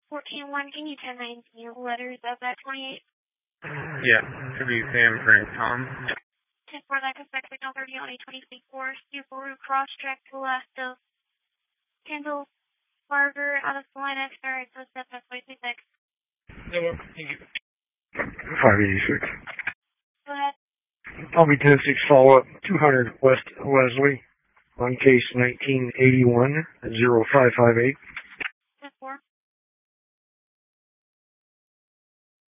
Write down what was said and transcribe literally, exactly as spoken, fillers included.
fourteen one, can you ten nineteen letters of that twenty-eight? Yeah, to be Sam Frank Tom. ten four, that expect signal thirty on A twenty-four, Subaru cross track to left of Kendall Barger out of Salina, Ferris, so step that's way six. Yeah, thank you. five eighty-six. Go ahead. I'll be ten six follow up, two hundred West Leslie, on case nineteen eighty-one, zero five five eight.